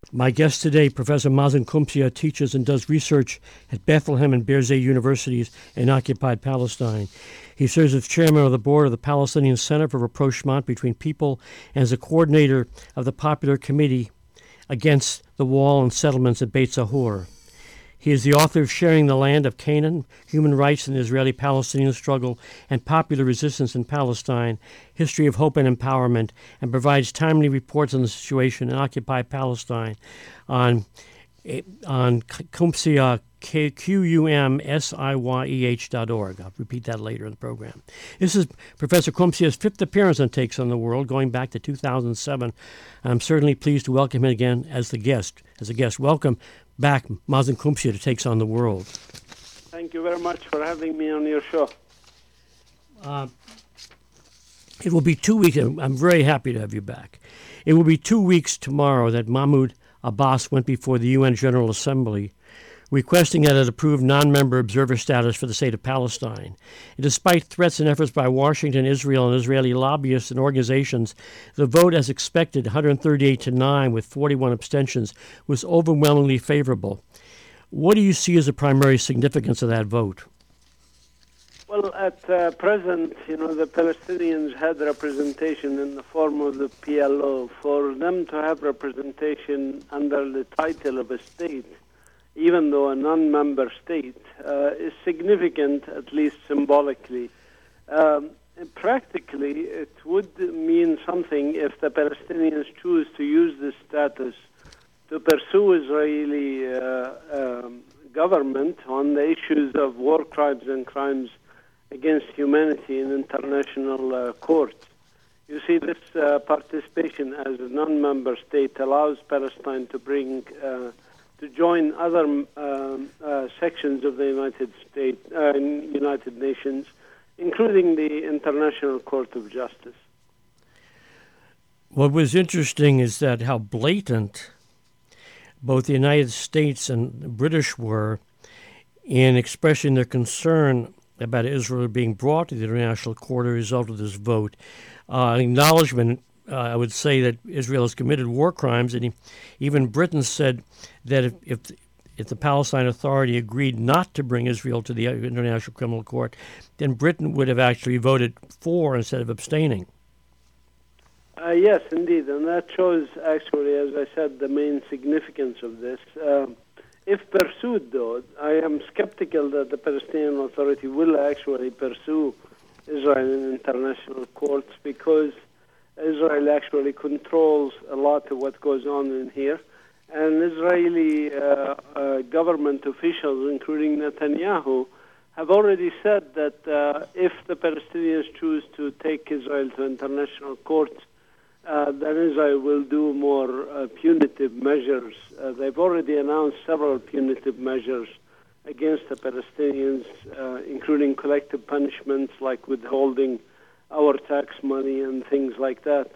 My guest today, Professor Mazen Qumsia, teaches and does research at Bethlehem and Birzeit universities in occupied Palestine. He serves as chairman of the board of the Palestinian Center for Rapprochement Between People and as a coordinator of the Popular Committee Against the Wall and Settlements at Beit Zahur. He is the author of Sharing the Land of Canaan, Human Rights in the Israeli-Palestinian Struggle, and Popular Resistance in Palestine, History of Hope and Empowerment, and provides timely reports on the situation in occupied Palestine on Qumsiya, QUMSIYEH.org. I'll repeat that later in the program. This is Professor Qumsia's fifth appearance on Takes on the World, going back to 2007. I'm certainly pleased to welcome him again as a guest. Welcome back, Mazen Qumsia, to Takes on the World. Thank you very much for having me on your show. It will be 2 weeks. I'm very happy to have you back. It will be 2 weeks tomorrow that Mahmoud Abbas went before the UN General Assembly requesting that it approve non-member observer status for the state of Palestine. And despite threats and efforts by Washington, Israel, and Israeli lobbyists and organizations, the vote, as expected, 138-9 with 41 abstentions, was overwhelmingly favorable. What do you see as the primary significance of that vote? Well, at present, the Palestinians had representation in the form of the PLO. For them to have representation under the title of a state, even though a non-member state, is significant, at least symbolically. Practically, it would mean something if the Palestinians choose to use this status to pursue Israeli government on the issues of war crimes and crimes against humanity in international courts. You see, this participation as a non-member state allows Palestine to bring to join other sections of the United Nations, including the International Court of Justice. What was interesting is that how blatant both the United States and the British were in expressing their concern about Israel being brought to the International Court as a result of this vote. Acknowledgement, I would say, that Israel has committed war crimes, and even Britain said that if the Palestine Authority agreed not to bring Israel to the International Criminal Court, then Britain would have actually voted for instead of abstaining. Yes, indeed, and that shows actually, as I said, the main significance of this. If pursued, though, I am skeptical that the Palestinian Authority will actually pursue Israel in international courts, because Israel actually controls a lot of what goes on in here. And Israeli government officials, including Netanyahu, have already said that if the Palestinians choose to take Israel to international courts, then Israel will do more punitive measures. They've already announced several punitive measures against the Palestinians, including collective punishments like withholding our tax money and things like that,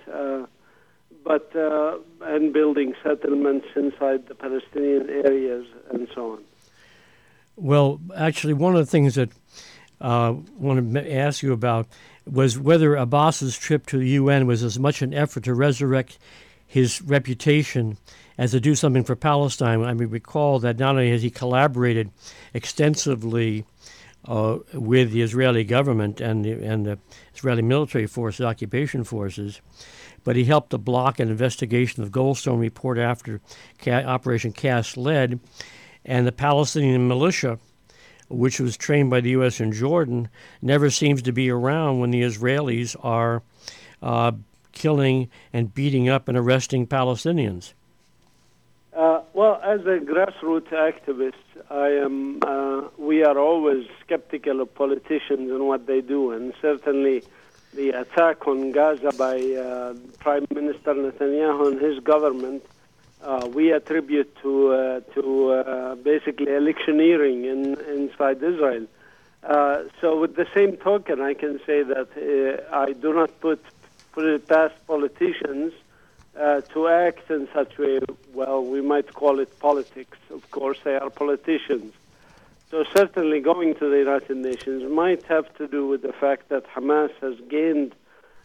and building settlements inside the Palestinian areas and so on. Well, actually, one of the things that I want to ask you about was whether Abbas's trip to the UN was as much an effort to resurrect his reputation as to do something for Palestine. I mean, recall that not only has he collaborated extensively with the Israeli government and the Israeli military forces, occupation forces, but he helped to block an investigation of Goldstone report after Operation Cast Lead, and the Palestinian militia, which was trained by the U.S. in Jordan, never seems to be around when the Israelis are killing and beating up and arresting Palestinians. Well, as a grassroots activist, we are always skeptical of politicians and what they do, and certainly the attack on Gaza by Prime Minister Netanyahu and his government, we attribute to basically electioneering inside Israel. So with the same token, I can say that I do not put it past politicians to act in such a way. Well, we might call it politics. Of course, they are politicians. So certainly going to the United Nations might have to do with the fact that Hamas has gained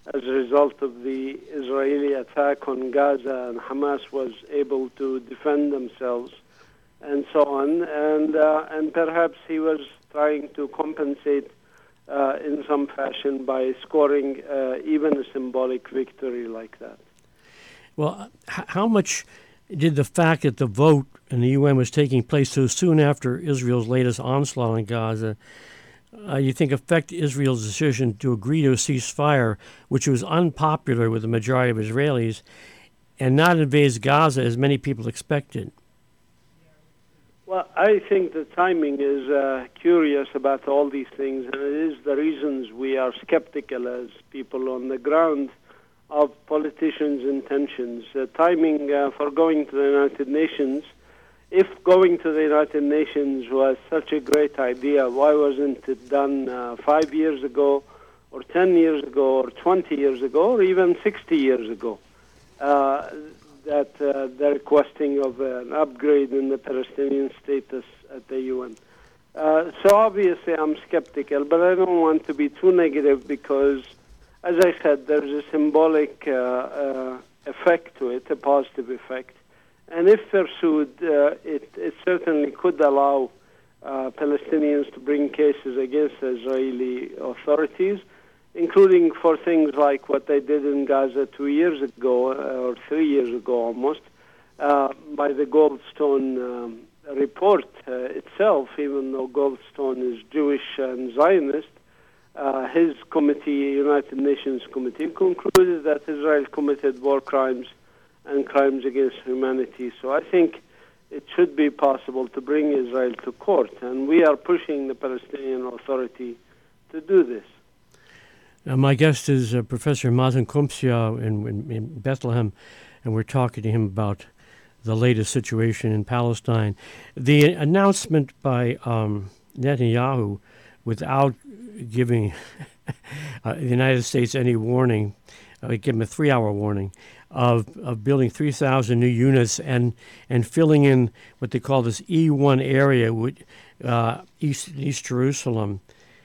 as a result of the Israeli attack on Gaza, and Hamas was able to defend themselves and so on. And perhaps he was trying to compensate in some fashion by scoring even a symbolic victory like that. Well, how much did the fact that the vote in the UN was taking place so soon after Israel's latest onslaught on Gaza, you think affect Israel's decision to agree to a ceasefire, which was unpopular with the majority of Israelis, and not invade Gaza as many people expected? Well, I think the timing is curious about all these things, and it is the reasons we are skeptical as people on the ground of politicians' intentions. Timing for going to the United Nations, if going to the United Nations was such a great idea, why wasn't it done 5 years ago, or 10 years ago, or 20 years ago, or even 60 years ago? That the requesting of an upgrade in the Palestinian status at the UN. So obviously I'm skeptical, but I don't want to be too negative because, as I said, there's a symbolic effect to it, a positive effect. And if pursued, it certainly could allow Palestinians to bring cases against the Israeli authorities, including for things like what they did in Gaza 2 years ago, or 3 years ago almost, by the Goldstone report itself, even though Goldstone is Jewish and Zionist. His committee, United Nations Committee, concluded that Israel committed war crimes and crimes against humanity. So I think it should be possible to bring Israel to court, and we are pushing the Palestinian Authority to do this. My guest is Professor Mazen Komsia in Bethlehem, and we're talking to him about the latest situation in Palestine. The announcement by Netanyahu, without giving the United States any warning, give him a 3-hour warning, of building 3,000 new units and filling in what they call this E1 area, with East Jerusalem.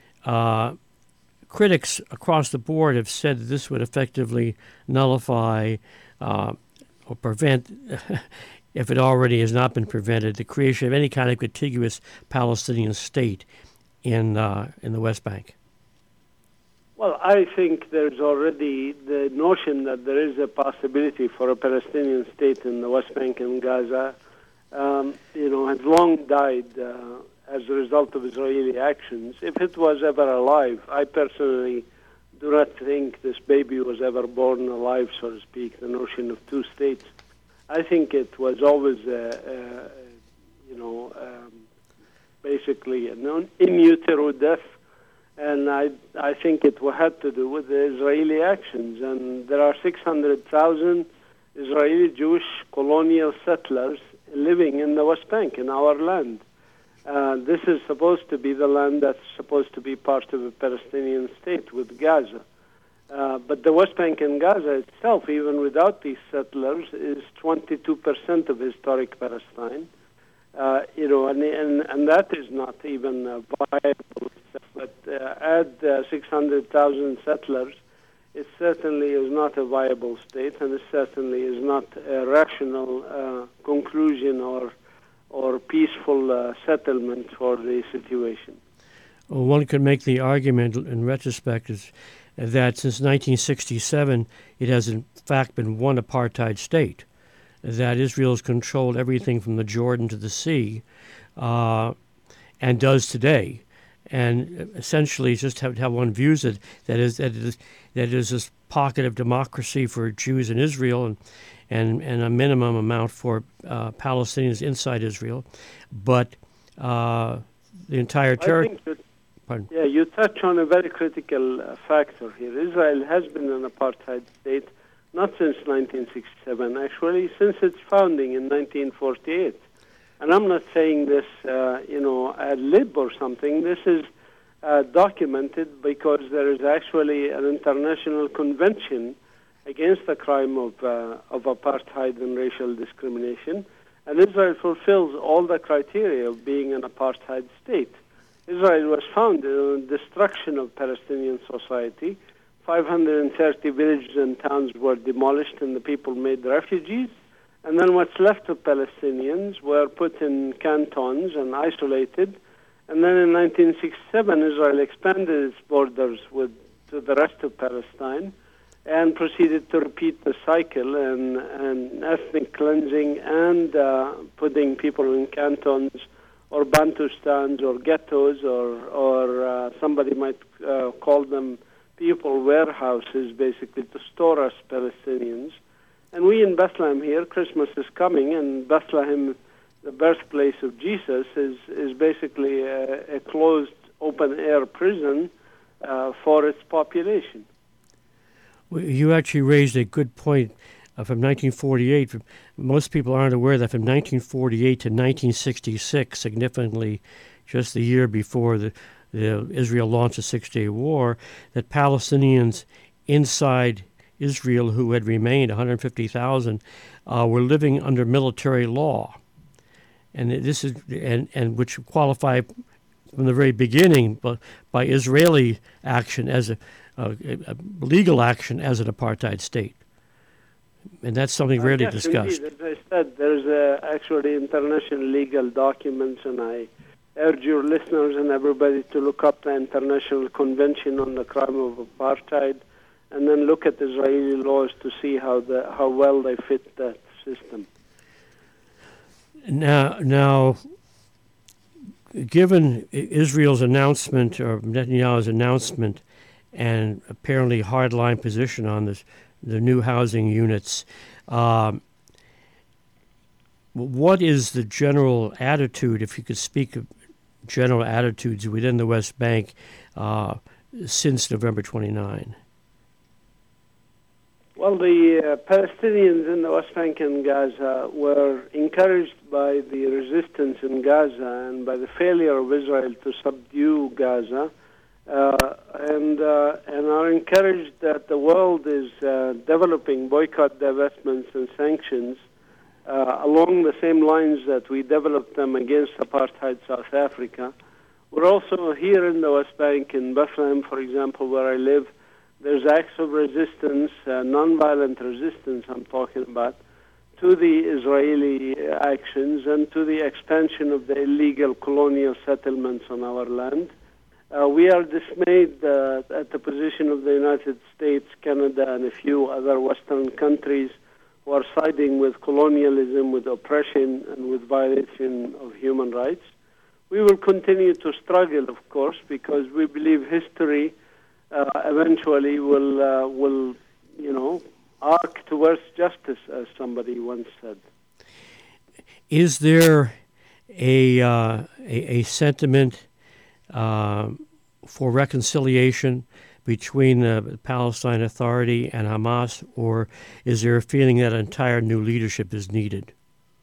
Critics across the board have said that this would effectively nullify or prevent, if it already has not been prevented, the creation of any kind of contiguous Palestinian state in the West Bank. Well, I think there's already the notion that there is a possibility for a Palestinian state in the West Bank and Gaza, has long died as a result of Israeli actions. If it was ever alive, I personally do not think this baby was ever born alive, so to speak, the notion of two states. I think it was always, basically an in utero death, and I think it had to do with the Israeli actions. And there are 600,000 Israeli Jewish colonial settlers living in the West Bank, in our land. This is supposed to be the land that's supposed to be part of a Palestinian state with Gaza. But the West Bank and Gaza itself, even without these settlers, is 22% of historic Palestine. And that is not even viable. But add 600,000 settlers, it certainly is not a viable state, and it certainly is not a rational conclusion or peaceful settlement for the situation. Well, one could make the argument in retrospect is that since 1967, it has in fact been one apartheid state, that Israel has controlled everything from the Jordan to the sea, and does today. And essentially, just how one views it, that is this pocket of democracy for Jews in Israel, and a minimum amount for Palestinians inside Israel, but the entire territory. Yeah, you touch on a very critical factor here. Israel has been an apartheid state not since 1967, actually, since its founding in 1948. And I'm not saying this, ad lib or something. This is documented because there is actually an international convention against the crime of apartheid and racial discrimination. And Israel fulfills all the criteria of being an apartheid state. Israel was founded on the destruction of Palestinian society 530 villages and towns were demolished and the people made refugees. And then what's left of Palestinians were put in cantons and isolated. And then in 1967, Israel expanded its borders to the rest of Palestine and proceeded to repeat the cycle and ethnic cleansing and putting people in cantons or Bantustans or ghettos or somebody might call them people warehouses, basically, to store us Palestinians. And we in Bethlehem here, Christmas is coming, and Bethlehem, the birthplace of Jesus, is basically a closed, open-air prison for its population. Well, you actually raised a good point from 1948. Most people aren't aware that from 1948 to 1966, significantly just the year before the Israel launched the Six-Day War, that Palestinians inside Israel who had remained, 150,000, were living under military law, and this is and which qualified from the very beginning by Israeli action as a legal action as an apartheid state, and that's something rarely discussed. Indeed. As I said, there's actually international legal documents, and I urge your listeners and everybody to look up the International Convention on the Crime of Apartheid, and then look at Israeli laws to see how well they fit that system. Now, given Israel's announcement or Netanyahu's announcement and apparently hardline position on the new housing units, what is the general attitude, if you could speak of general attitudes within the West Bank since November 29? Well, the Palestinians in the West Bank and Gaza were encouraged by the resistance in Gaza and by the failure of Israel to subdue Gaza, and are encouraged that the world is developing boycott, divestments, and sanctions along the same lines that we developed them against apartheid South Africa. We're also here in the West Bank, in Bethlehem, for example, where I live. There's acts of resistance, nonviolent resistance I'm talking about, to the Israeli actions and to the expansion of the illegal colonial settlements on our land. We are dismayed at the position of the United States, Canada, and a few other Western countries who are siding with colonialism, with oppression, and with violation of human rights. We will continue to struggle, of course, because we believe history eventually will arc towards justice, as somebody once said. Is there a sentiment for reconciliation between the Palestine Authority and Hamas, or is there a feeling that entire new leadership is needed?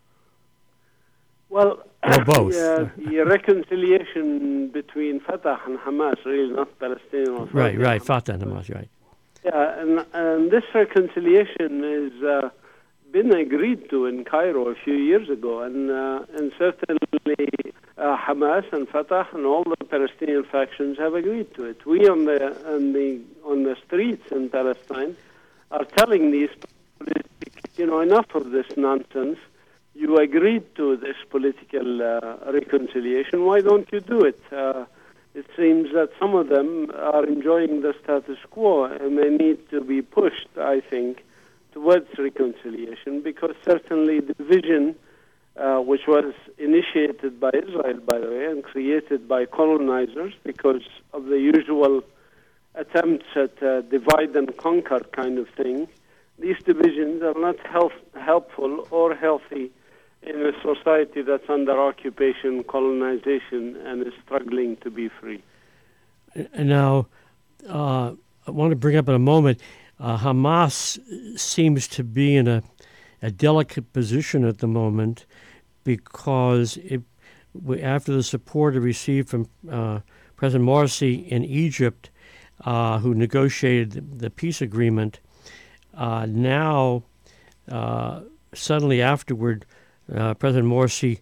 Well, or both. The reconciliation between Fatah and Hamas, really not Palestinian Authority. Right, Fatah and Hamas, right. Yeah, and this reconciliation has been agreed to in Cairo a few years ago, and certainly Hamas and Fatah and all the Palestinian factions have agreed to it. We on the streets in Palestine are telling these politicians, enough of this nonsense. You agreed to this political reconciliation. Why don't you do it? It seems that some of them are enjoying the status quo, and they need to be pushed, I think, towards reconciliation, because certainly the division, which was initiated by Israel, by the way, and created by colonizers because of the usual attempts at divide and conquer kind of thing, these divisions are not helpful or healthy in a society that's under occupation, colonization, and is struggling to be free. Now, I want to bring up in a moment, Hamas seems to be in a delicate position at the moment because after the support it received from President Morsi in Egypt, who negotiated the peace agreement, now suddenly afterward, President Morsi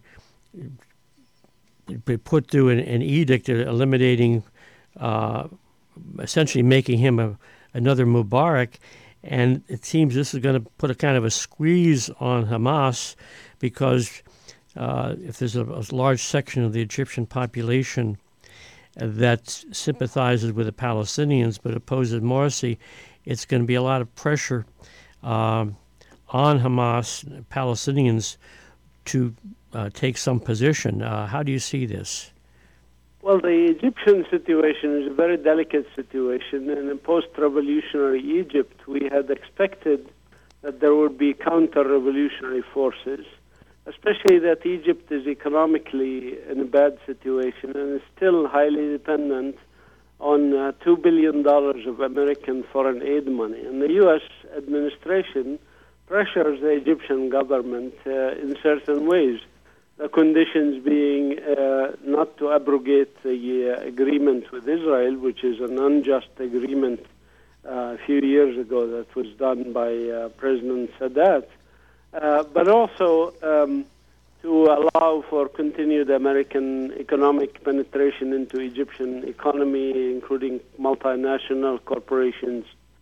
put through an edict eliminating, essentially making him another Mubarak, and it seems this is going to put a kind of a squeeze on Hamas because if there's a large section of the Egyptian population that sympathizes with the Palestinians but opposes Morsi, it's going to be a lot of pressure on Hamas, Palestinians, to take some position. How do you see this? Well, the Egyptian situation is a very delicate situation. And in post-revolutionary Egypt, we had expected that there would be counter-revolutionary forces, especially that Egypt is economically in a bad situation and is still highly dependent on $2 billion of American foreign aid money. And the U.S. administration pressures the Egyptian government in certain ways, the conditions being not to abrogate the agreement with Israel, which is an unjust agreement a few years ago that was done by President Sadat, but also to allow for continued American economic penetration into Egyptian economy, including multinational corporations.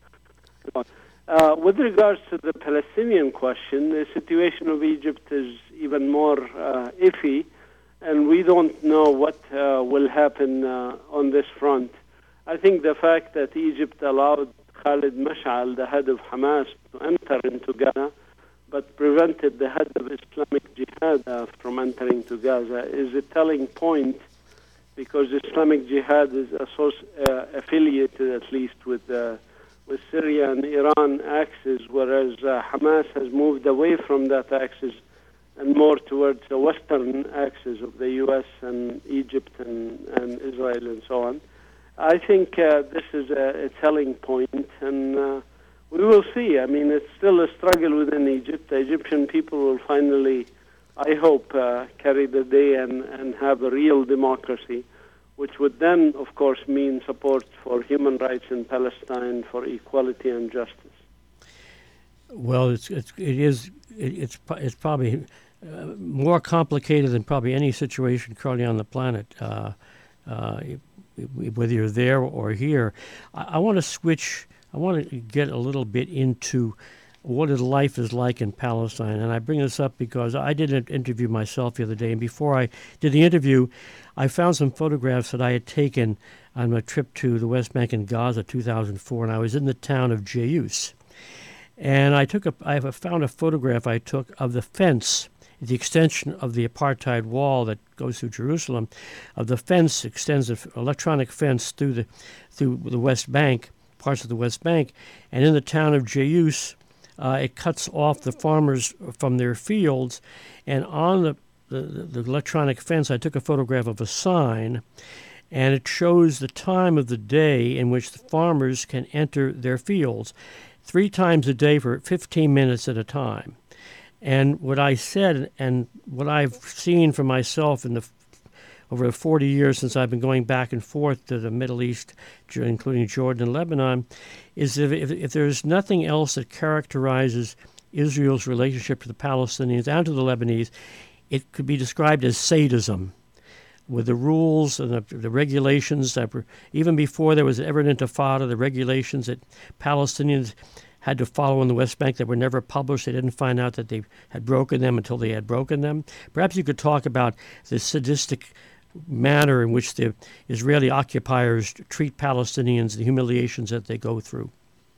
With regards to the Palestinian question, the situation of Egypt is even more iffy, and we don't know what will happen on this front. I think the fact that Egypt allowed Khalid Mash'al, the head of Hamas, to enter into Gaza, but prevented the head of Islamic Jihad from entering to Gaza is a telling point, because Islamic Jihad is affiliated at least with Syria and Iran axis, whereas Hamas has moved away from that axis and more towards the western axis of the U.S. and Egypt and Israel and so on. I think this is a telling point, and we will see. I mean, it's still a struggle within Egypt. The Egyptian people will finally, I hope, carry the day and have a real democracy, which would then, of course, mean support for human rights in Palestine, for equality and justice. Well, it's probably more complicated than probably any situation currently on the planet, whether you're there or here. I want to switch. I want to get a little bit into what life is like in Palestine. And I bring this up because I did an interview myself the other day. And before I did the interview, I found some photographs that I had taken on my trip to the West Bank and Gaza 2004. And I was in the town of Jayus. And I found a photograph I took of the fence, the extension of the apartheid wall that goes through Jerusalem. Of the fence extends an electronic fence through the West Bank, parts of the West Bank. And in the town of Jayus, it cuts off the farmers from their fields, and on the electronic fence, I took a photograph of a sign, and it shows the time of the day in which the farmers can enter their fields 3 times a day for 15 minutes at a time. And what I said, and what I've seen for myself over the 40 years since I've been going back and forth to the Middle East, including Jordan and Lebanon, is if there's nothing else that characterizes Israel's relationship to the Palestinians and to the Lebanese, it could be described as sadism, with the rules and the regulations that were, even before there was ever an intifada, the regulations that Palestinians had to follow in the West Bank that were never published. They didn't find out that they had broken them until they had broken them. Perhaps you could talk about the sadistic manner in which the Israeli occupiers treat Palestinians, the humiliations that they go through.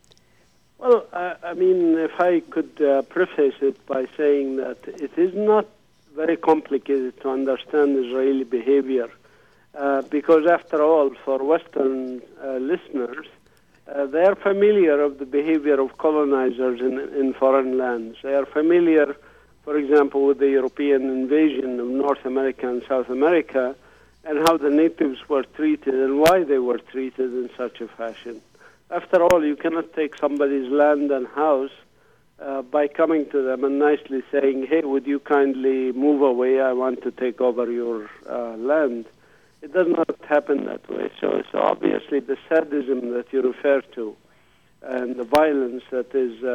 Well, I mean, if I could preface it by saying that it is not very complicated to understand Israeli behavior, because after all, for Western listeners, they are familiar of the behavior of colonizers in foreign lands. They are familiar, for example, with the European invasion of North America and South America, and how the natives were treated and why they were treated in such a fashion. After all, you cannot take somebody's land and house by coming to them and nicely saying, hey, would you kindly move away? I want to take over your land. It does not happen that way. So obviously the sadism that you refer to and the violence that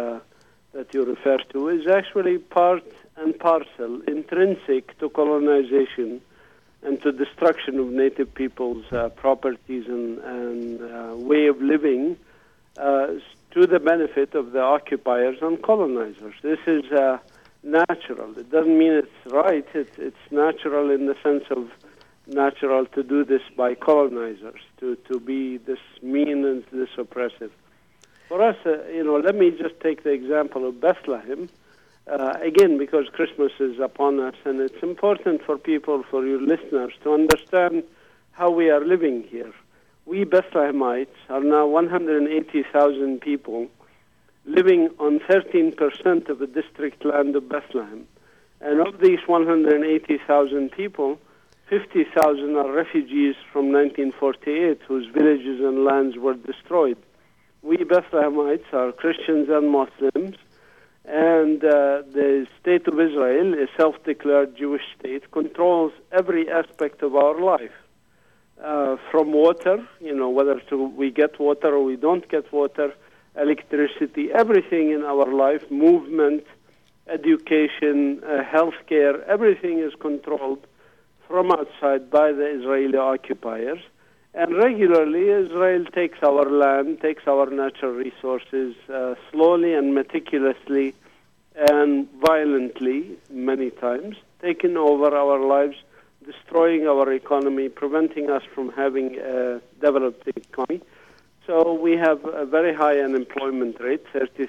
you refer to is actually part and parcel, intrinsic to colonization and to destruction of native people's properties and way of living, to the benefit of the occupiers and colonizers. This is natural. It doesn't mean it's right. It's natural in the sense of natural to do this by colonizers, to be this mean and this oppressive. For us, let me just take the example of Bethlehem, again, because Christmas is upon us, and it's important for people, for your listeners, to understand how we are living here. We Bethlehemites are now 180,000 people living on 13% of the district land of Bethlehem. And of these 180,000 people, 50,000 are refugees from 1948, whose villages and lands were destroyed. We Bethlehemites are Christians and Muslims, and the State of Israel, a self-declared Jewish state, controls every aspect of our life. From water, whether we get water or we don't get water, electricity, everything in our life, movement, education, healthcare, everything is controlled from outside by the Israeli occupiers. And regularly, Israel takes our land, takes our natural resources, slowly and meticulously and violently, many times, taking over our lives, destroying our economy, preventing us from having a developed economy. So we have a very high unemployment rate,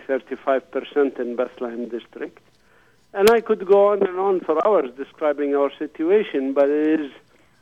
35% in Bethlehem district. And I could go on and on for hours describing our situation, but it is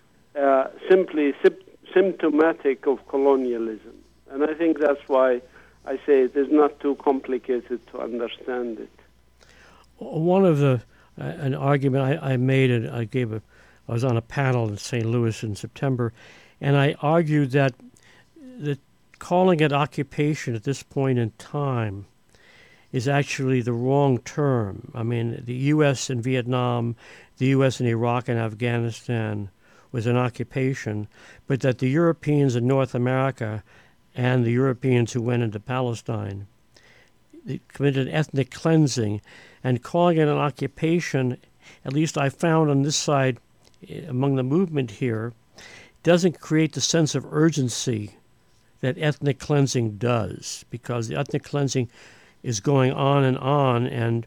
simply symptomatic of colonialism. And I think that's why I say it is not too complicated to understand it. One of an argument I made, and I was on a panel in St. Louis in September, and I argued that calling it occupation at this point in time is actually the wrong term. I mean, the U.S. in Vietnam, the U.S. in Iraq and Afghanistan was an occupation, but that the Europeans in North America and the Europeans who went into Palestine, they committed ethnic cleansing, and calling it an occupation, at least I found on this side among the movement here, doesn't create the sense of urgency that ethnic cleansing does, because the ethnic cleansing is going on, and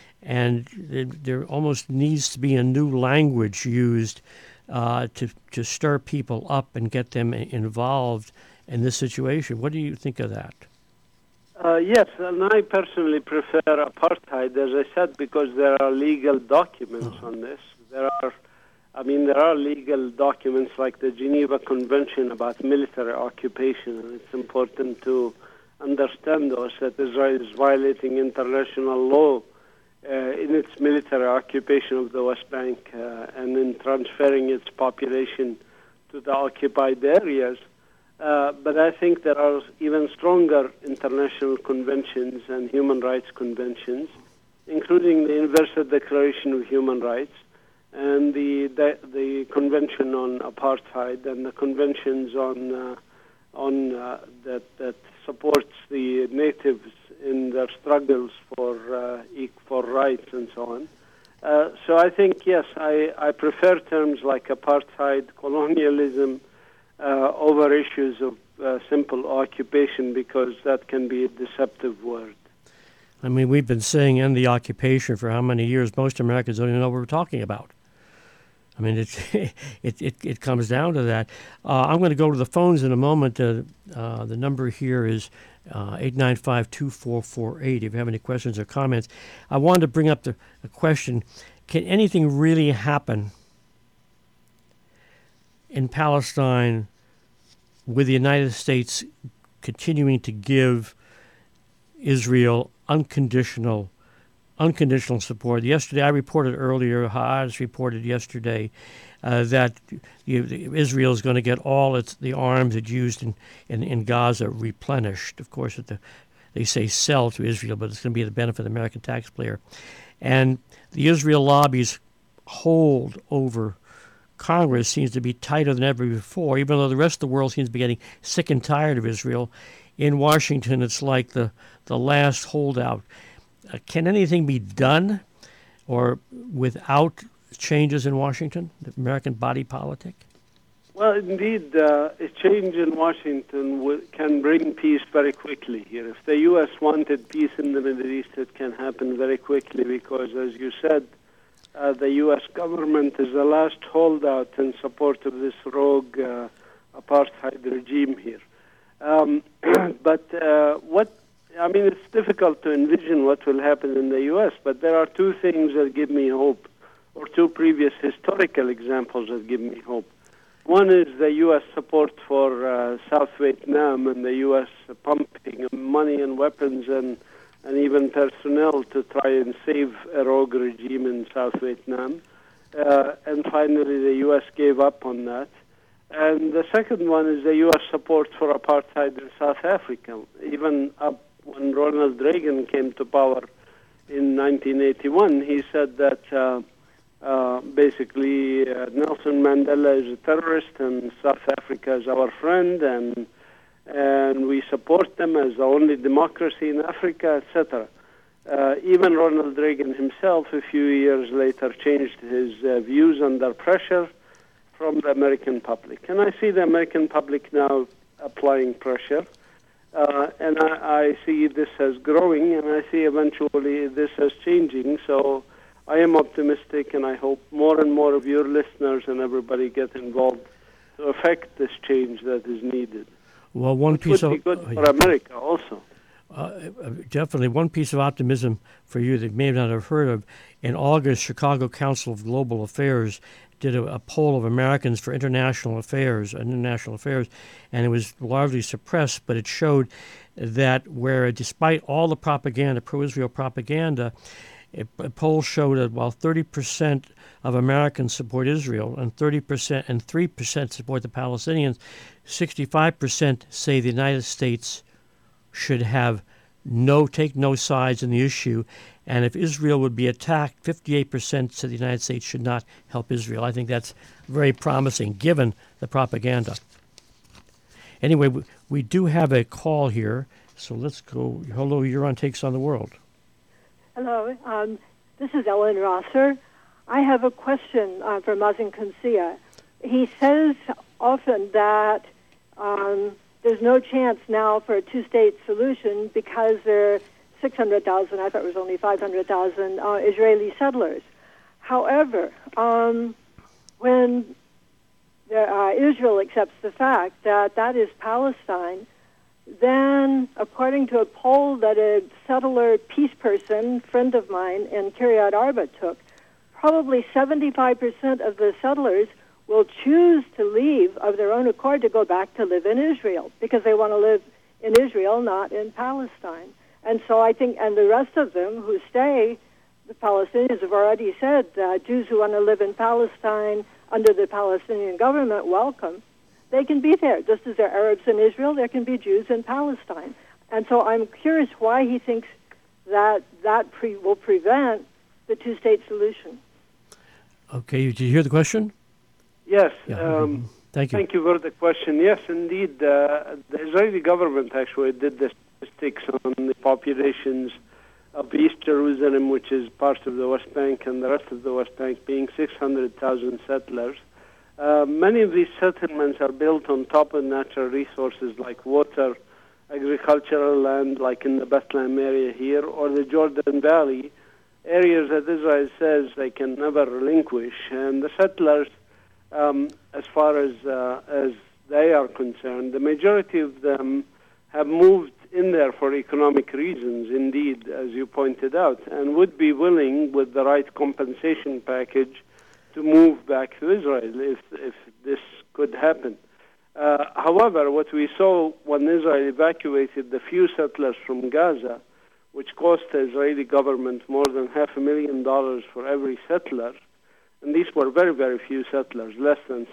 there almost needs to be a new language used to stir people up and get them involved in this situation. What do you think of that? Yes, and I personally prefer apartheid, as I said, because there are legal documents on this. There are legal documents like the Geneva Convention about military occupation, and it's important to understand those, that Israel is violating international law in its military occupation of the West Bank and in transferring its population to the occupied areas. But I think there are even stronger international conventions and human rights conventions, including the Universal Declaration of Human Rights and the Convention on Apartheid and the conventions that supports the natives in their struggles for rights and so on. So I think, yes, I prefer terms like apartheid, colonialism, over issues of simple occupation, because that can be a deceptive word. I mean, we've been saying end the occupation for how many years? Most Americans don't even know what we're talking about. I mean, it comes down to that. I'm going to go to the phones in a moment. The number here is 895-2448. If you have any questions or comments, I wanted to bring up the question: can anything really happen in Palestine with the United States continuing to give Israel unconditional support? Yesterday, I reported earlier, Haaretz reported yesterday that Israel is going to get all the arms it used in Gaza replenished. Of course, they say sell to Israel, but it's going to be the benefit of the American taxpayer. And the Israel lobby's hold over Congress seems to be tighter than ever before, even though the rest of the world seems to be getting sick and tired of Israel. In Washington, it's like the last holdout. Can anything be done or without changes in Washington, the American body politic? Well, indeed, a change in Washington can bring peace very quickly here. If the U.S. wanted peace in the Middle East, it can happen very quickly because, as you said, the U.S. government is the last holdout in support of this rogue apartheid regime here. It's difficult to envision what will happen in the U.S., but there are two things that give me hope, or two previous historical examples that give me hope. One is the U.S. support for South Vietnam and the U.S. pumping money and weapons and even personnel to try and save a rogue regime in South Vietnam. And finally, the U.S. gave up on that. And the second one is the U.S. support for apartheid in South Africa. Even up when Ronald Reagan came to power in 1981, he said that basically Nelson Mandela is a terrorist and South Africa is our friend, and we support them as the only democracy in Africa, etc. Even Ronald Reagan himself, a few years later, changed his views under pressure from the American public. And I see the American public now applying pressure, and I see this as growing, and I see eventually this as changing. So I am optimistic, and I hope more and more of your listeners and everybody get involved to affect this change that is needed. Well, one piece would be good for America also. Definitely. One piece of optimism for you that you may not have heard of. In August, Chicago Council of Global Affairs did a poll of Americans for international affairs, and it was largely suppressed, but it showed that where, despite all the propaganda, pro-Israel propaganda, a poll showed that while 30% of Americans support Israel and 30% and 3% support the Palestinians, 65% say the United States should take no sides in the issue, and if Israel would be attacked, 58% said the United States should not help Israel. I think that's very promising, given the propaganda. Anyway, we do have a call here, so let's go. Hello, you're on Takes on the World. Hello, this is Ellen Rosser. I have a question for Mazen Qunsiya. He says often that there's no chance now for a two-state solution because there are 600,000, I thought it was only 500,000 Israeli settlers. However, when Israel accepts the fact that that is Palestine, then, according to a poll that a settler peace person, friend of mine in Kiryat Arba took, probably 75% of the settlers will choose to leave of their own accord to go back to live in Israel because they want to live in Israel, not in Palestine. And so I think, and the rest of them who stay, the Palestinians have already said that Jews who want to live in Palestine under the Palestinian government, welcome. They can be there. Just as there are Arabs in Israel, there can be Jews in Palestine. And so I'm curious why he thinks that will prevent the two-state solution. Okay, did you hear the question? Yes. Yeah. Thank you. Thank you for the question. Yes, indeed. The Israeli government actually did the statistics on the populations of East Jerusalem, which is part of the West Bank, and the rest of the West Bank being 600,000 settlers. Many of these settlements are built on top of natural resources like water, agricultural land, like in the Bethlehem area here, or the Jordan Valley, areas that Israel says they can never relinquish. And the settlers, as far as they are concerned, the majority of them have moved in there for economic reasons, indeed, as you pointed out, and would be willing, with the right compensation package, to move back to Israel if this could happen. However, what we saw when Israel evacuated the few settlers from Gaza, which cost the Israeli government more than $500,000 for every settler, and these were very, very few settlers, less than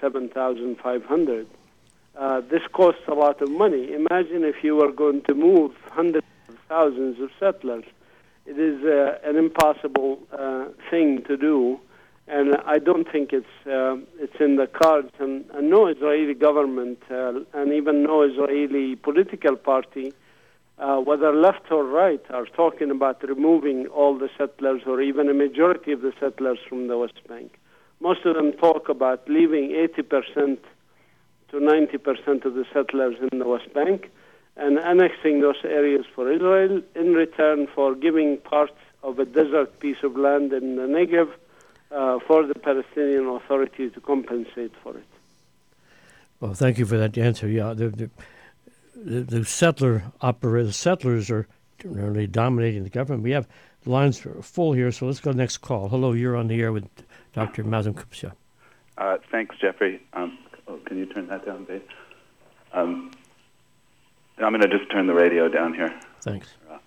7,500. This costs a lot of money. Imagine if you were going to move hundreds of thousands of settlers. It is an impossible thing to do. And I don't think it's in the cards, and no Israeli government and even no Israeli political party, whether left or right, are talking about removing all the settlers or even a majority of the settlers from the West Bank. Most of them talk about leaving 80% to 90% of the settlers in the West Bank and annexing those areas for Israel in return for giving parts of a desert piece of land in the Negev for the Palestinian Authority to compensate for it. Well, thank you for that answer. Yeah, the settlers are really dominating the government. We have lines full here, so let's go to the next call. Hello, you're on the air with Dr. Mazen Qumsia. Thanks, Jeffrey. Can you turn that down, babe? I'm going to just turn the radio down here. Thanks.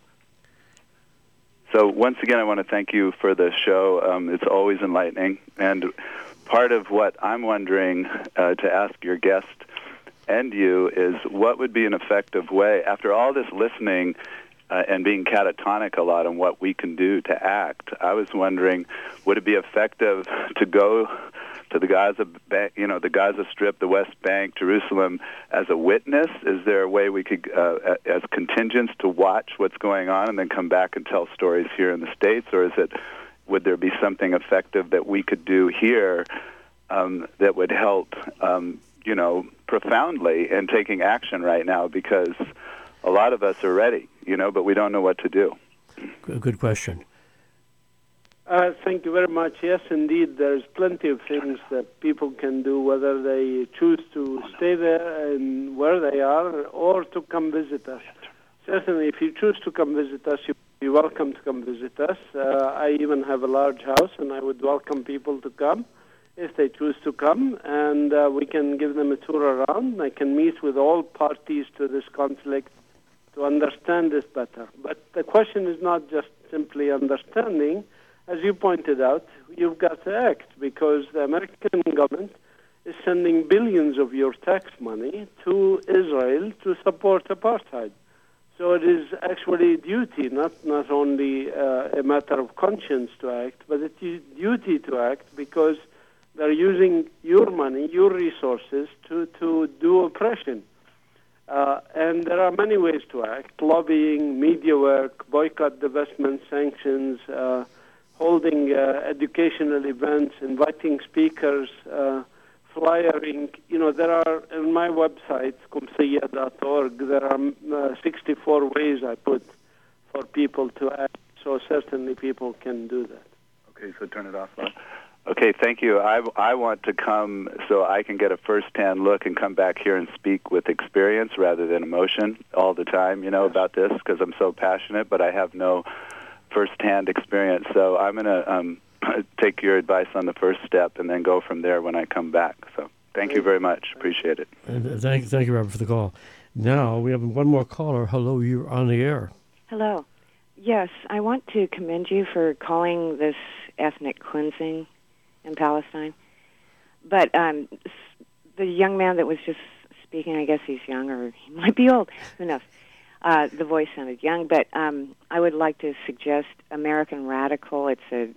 So once again, I want to thank you for the show. It's always enlightening. And part of what I'm wondering to ask your guest and you is what would be an effective way, after all this listening and being catatonic a lot on what we can do to act, I was wondering, would it be effective to go to the Gaza, the Gaza Strip, the West Bank, Jerusalem, as a witness? Is there a way we could, as contingents, to watch what's going on and then come back and tell stories here in the States? Or would there be something effective that we could do here that would help, profoundly in taking action right now? Because a lot of us are ready, but we don't know what to do. Good question. Thank you very much. Yes, indeed, there's plenty of things that people can do, whether they choose to stay there and where they are or to come visit us. Certainly, if you choose to come visit us, you're welcome to come visit us. I even have a large house, and I would welcome people to come if they choose to come, and we can give them a tour around. I can meet with all parties to this conflict to understand this better. But the question is not just simply understanding. As you pointed out, you've got to act, because the American government is sending billions of your tax money to Israel to support apartheid. So it is actually duty, not only a matter of conscience to act, but it's duty to act, because they're using your money, your resources to do oppression. And there are many ways to act: lobbying, media work, boycott, divestment, sanctions, holding educational events, inviting speakers, flyering. There are, on my website, qumsiya.org, there are 64 ways I put for people to act, so certainly people can do that. Okay, so turn it off. Okay, thank you. I want to come so I can get a first-hand look and come back here and speak with experience rather than emotion all the time, about this, because I'm so passionate, but I have no first-hand experience. So I'm going to take your advice on the first step and then go from there when I come back. So thank you very much. Appreciate it. Thank you, Robert, for the call. Now we have one more caller. Hello, you're on the air. Hello. Yes, I want to commend you for calling this ethnic cleansing in Palestine. But the young man that was just speaking, I guess he's young or he might be old. Who knows? The voice sounded young, but I would like to suggest American Radical. It's a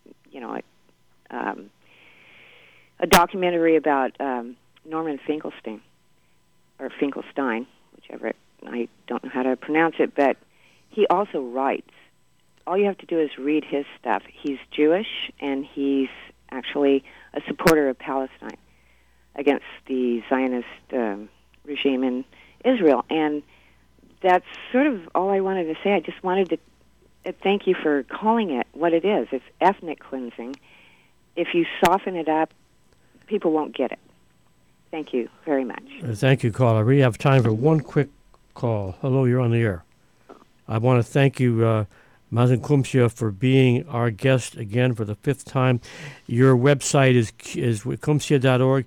documentary about Norman Finkelstein, or Finkelstein, whichever. I don't know how to pronounce it, but he also writes. All you have to do is read his stuff. He's Jewish, and he's actually a supporter of Palestine against the Zionist regime in Israel. And that's sort of all I wanted to say. I just wanted to thank you for calling it what it is. It's ethnic cleansing. If you soften it up, people won't get it. Thank you very much. Thank you, caller. We have time for one quick call. Hello, you're on the air. I want to thank you, Mazen Qumsia, for being our guest again for the fifth time. Your website is qumsiya.org,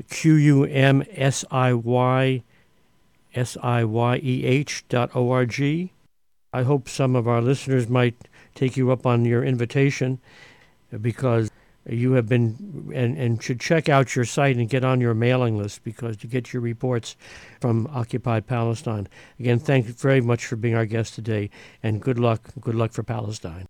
QUMSIYEH.org. I hope some of our listeners might take you up on your invitation, because you have been and should check out your site and get on your mailing list, because you get your reports from occupied Palestine. Again, thank you very much for being our guest today, and good luck for Palestine.